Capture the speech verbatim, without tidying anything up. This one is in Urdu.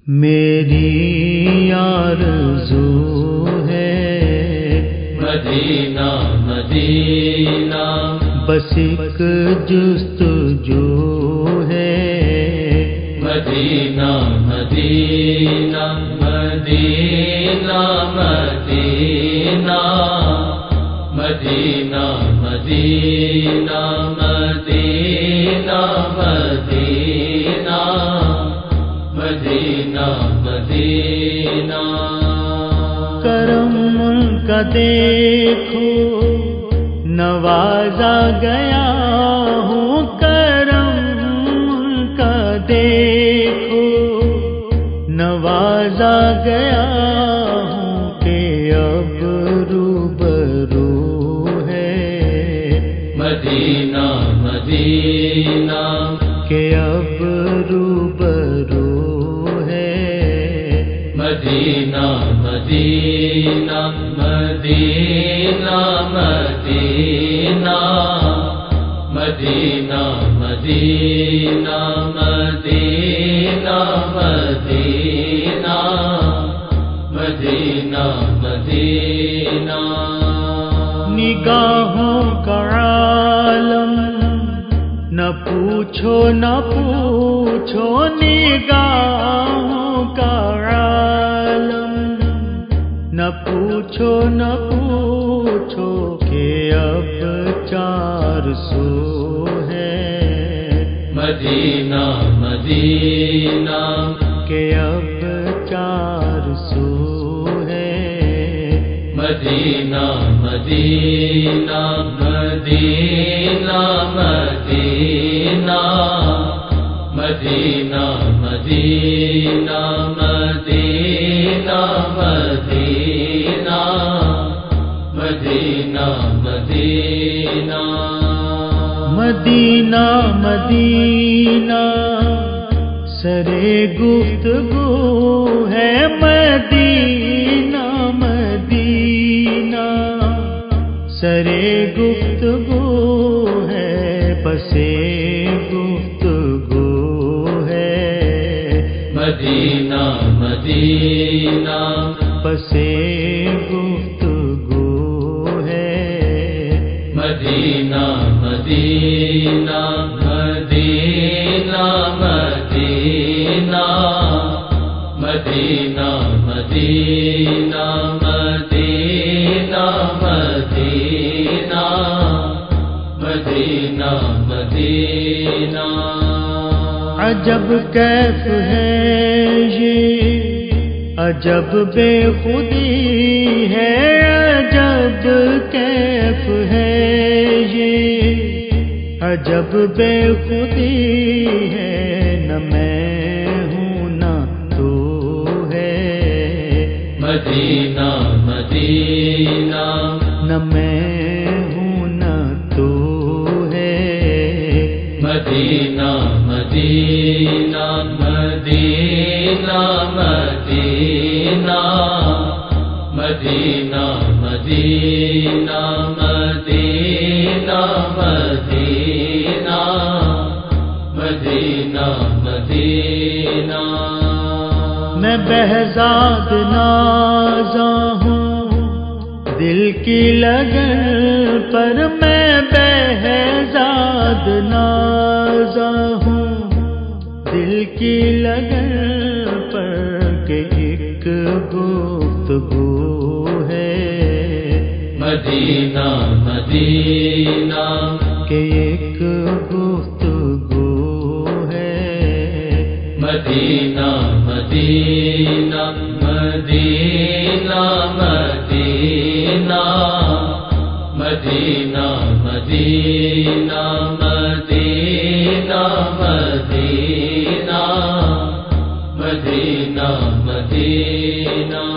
میری آرزو ہے مدینہ مدینہ، بس ایک جستجو ہے مدینہ مدینہ مدینہ مدینہ مدینہ مدینہ مدینہ مدینہ مدینہ مدینہ۔ کرم ان کا دیکھو نوازا گیا ہوں، کرم ان کا دیکھو نوازا گیا ہوں کہ اب روبرو ہے مدینہ مدینہ کہ اب روبرو مدینہ مدینہ مدینہ مدینہ مدینہ مدینہ مدینہ مدینہ مدینہ مدینہ۔ نگاہوں کا عالم نہ پوچھو نہ پوچھو، نگاہوں کا عالم نہ پوچھو نہ پوچھو کہ اب چار سو ہے مدینہ مدینہ کہ اب چار سو ہے مدینہ مدینہ مدینہ مدینہ مدینہ مدینہ مدینہ مدینہ مدینہ مدینہ مدینہ مدینہ سرے گفتگو ہے مدینہ مدینہ سرے گفتگو ہے بسے گفتگو ہے مدینہ مدینہ بسے گفتگو ہے مدینہ مدینہ مدینہ مدینہ مدینہ مدینہ مدینہ مدینہ مدینہ مدینہ۔ عجب کیف ہے یہ عجب بے خودی ہے، عجب کیف ہے یہ عجب بے خودی ہے، نہ میں ہوں نہ تو ہے مدینہ مدینہ نہ میں ہوں نہ تو ہے مدینہ مدینہ مدینہ مدینہ مدینہ مدینہ مدینہ مدینہ مدینہ مدینہ۔ میں بہزاد نازاں ہوں دل کی لگن پر، میں بہزاد نازاں ہوں دل کی لگن پر کہ ایک گفتگو ہے مدینہ مدینہ کہ ایک گفتگو ہے مدینہ مدینہ مدینہ مدینہ مدینہ مدینہ مدینہ مدینہ مدینہ مدینہ۔